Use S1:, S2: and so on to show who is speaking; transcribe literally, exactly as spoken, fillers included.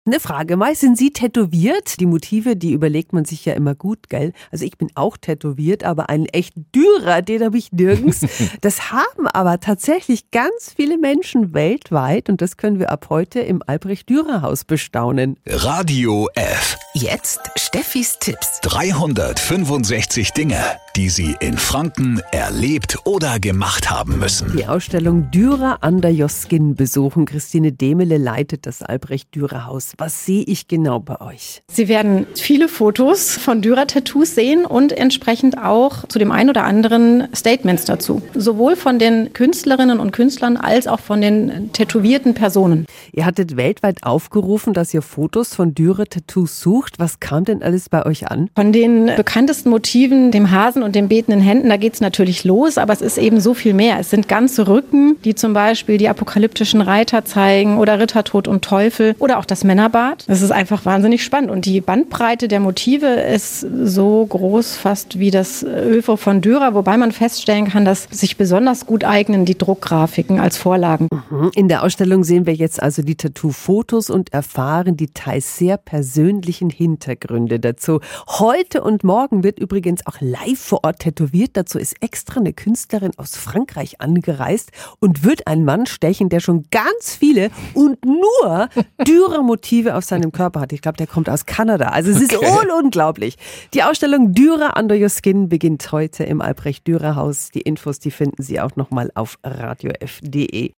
S1: Eine Frage mal, sind Sie tätowiert? Die Motive, die überlegt man sich ja immer gut, gell? Also ich bin auch tätowiert, aber einen echten Dürer, den habe ich nirgends. Das haben aber tatsächlich ganz viele Menschen weltweit und das können wir ab heute im Albrecht-Dürer-Haus bestaunen.
S2: Radio F.
S3: Jetzt Steffis Tipps.
S2: dreihundertfünfundsechzig Dinge, die Sie in Franken erlebt oder gemacht haben müssen.
S1: Die Ausstellung Dürer under your skin besuchen. Christine Demele leitet das Albrecht-Dürer-Haus. Was sehe ich genau bei euch?
S4: Sie werden viele Fotos von Dürer-Tattoos sehen und entsprechend auch zu dem einen oder anderen Statements dazu. Sowohl von den Künstlerinnen und Künstlern als auch von den tätowierten Personen.
S1: Ihr hattet weltweit aufgerufen, dass ihr Fotos von Dürer-Tattoos sucht. Was kam denn alles bei euch an?
S4: Von den bekanntesten Motiven, dem Hasen und den betenden Händen, da geht es natürlich los, aber es ist eben so viel mehr. Es sind ganze Rücken, die zum Beispiel die apokalyptischen Reiter zeigen oder Rittertod und Teufel oder auch das Männerbad. Das ist einfach wahnsinnig spannend und die Bandbreite der Motive ist so groß fast wie das Œuvre von Dürer, wobei man feststellen kann, dass sich besonders gut eignen die Druckgrafiken als Vorlagen.
S1: In der Ausstellung sehen wir jetzt also die Tattoo-Fotos und erfahren die teils sehr persönlichen Hintergründe dazu. Heute und morgen wird übrigens auch live vor Ort tätowiert. Dazu ist extra eine Künstlerin aus Frankreich angereist und wird einen Mann stechen, der schon ganz viele und nur Dürer-Motive auf seinem Körper hat. Ich glaube, der kommt aus Kanada. Also es ist
S2: Okay.
S1: unglaublich. Die Ausstellung Dürer under your skin beginnt heute im Albrecht-Dürer-Haus. Die Infos, die finden Sie auch nochmal auf radiof punkt de.